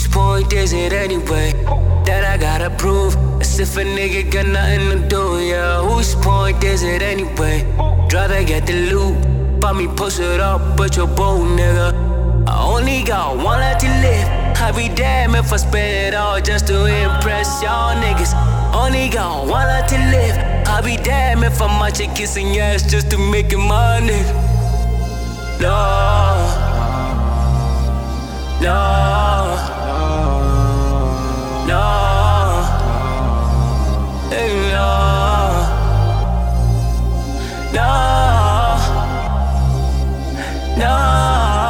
point is it anyway? That I gotta prove. As if a nigga got nothing to do, yeah. Whose point is it anyway? Rather get the loot. Buy me post it up, but you're bold, nigga. I only got one life to live. I'd be damn if I spend it all just to impress y'all niggas. Only got one life to live. I'd be damn if I'm out here kissing your ass just to make it my nigga. No, no, no, hey, no, no, no.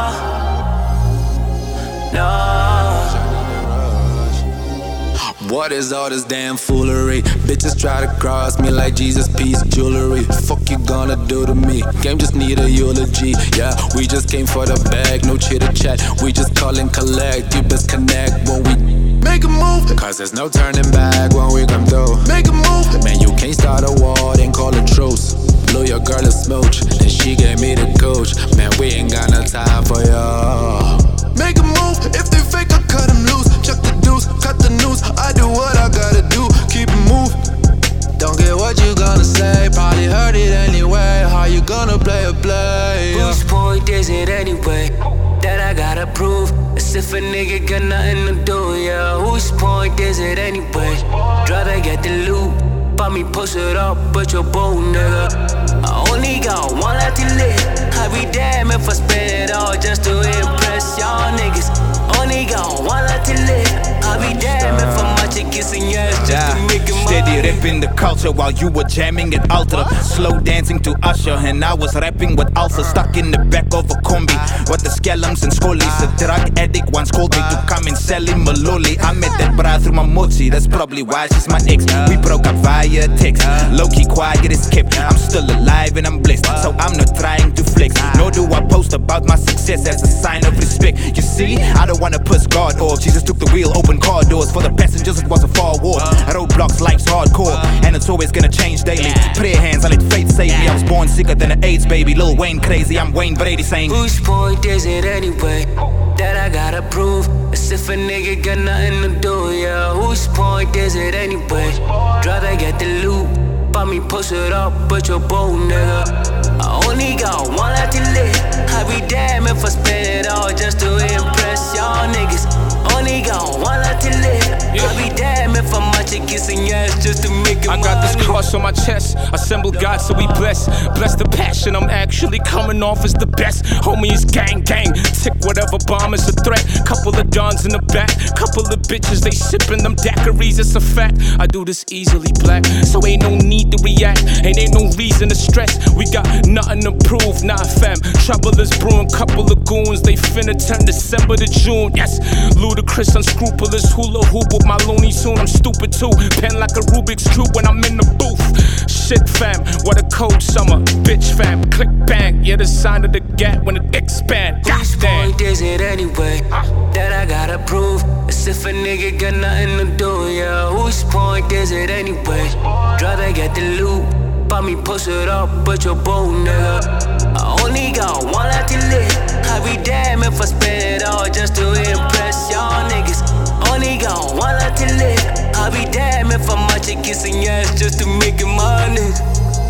What is all this damn foolery? Bitches try to cross me like Jesus piece jewelry. Fuck you gonna do to me? Game just need a eulogy. Yeah, we just came for the bag, no chitter chat. We just call and collect. You best connect when we make a move. Cause there's no turning back when we come through. Make a move. Man, you can't start a war, then call a truce. Blew your girl a smooch, and she gave me the coach. Man, we ain't got no time for y'all. Make a move. If they fake, I cut them loose. Chuck the deuce, cut the news. I do what I gotta do, keep it moving. Don't get what you gonna say, probably heard it anyway. How you gonna play a play? Whose point is it anyway? That I gotta prove. As if a nigga got nothing to do, yeah. Whose point is it anyway? Rather get the loot. Buy me post it up, but you're bold, nigga. I only got one life to live. I'd be damn if I spend it all just to impress y'all niggas. Only got one life to live. I'd be damn if I'm out here kissing your ass just to make it mine. Steady ripping the culture while you were jamming at Ultra. Slow dancing to Usher and I was rapping with Ulcer. Stuck in the back of a combi with the scallums and scollies. A drug addict once called me to come and sell him a lolly. I met that bra through my mochi, that's probably why she's my ex. We broke up via text, low-key quiet is kept. I'm still alive and I'm blessed, so I'm not trying to flex. Nor do I post about my success as a sign of respect. You see, I don't wanna piss God off. Jesus took the wheel, opened car doors. For the passengers it was a far walk. Roadblocks, life's hardcore, and it's always gonna change daily. Prayer hands, I let faith save me. I was born sicker than an AIDS baby. Lil Wayne crazy, I'm Wayne Brady saying, whose point is it anyway? That I gotta prove. As if a nigga got nothing to do, yeah. Whose point is it anyway? Rather get the loot. Buy me post it up, but you're bold, nigga. I only got one life to live. I'd be damn if I spend it all just to impress y'all niggas. Only got one life to live. I'd be damn if I'm out here kissing your ass just to make it mine. I got this cross on my chest. Assemble God so we bless. Bless the passion, I'm actually coming off as the best. Homie is gang gang. Tick whatever bomb is a threat. Couple of dons in the back. Couple of bitches, they sipping them daiquiris, it's a fact. I do this easily, black. So ain't no need to react. Ain't no reason to stress. We got nothing to prove, nah fam. Trouble is brewing, couple of goons. They finna turn December to June. Yes, ludicrous, unscrupulous. Hula hoop with my loony soon. I'm stupid too. Pen like a Rubik's Cube when I'm in the booth. Shit fam, what a cold summer. Bitch fam, click bang. Yeah, the sign of the gap when it expand. Whose point is it anyway? That I gotta prove. As if a nigga got nothing to do, yeah. Whose point is it anyway? Rather get the loot. Buy me post it up, but you're bold, nigga. I only got one life to live. I'd be damn if I spend it all just to impress y'all niggas. Only got one life to live. I'd be damn if I'm out here kissing your ass just to make it mine, nigga.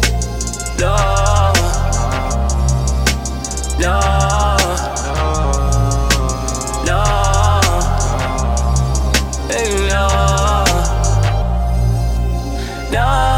No, no, no, hey, no, no.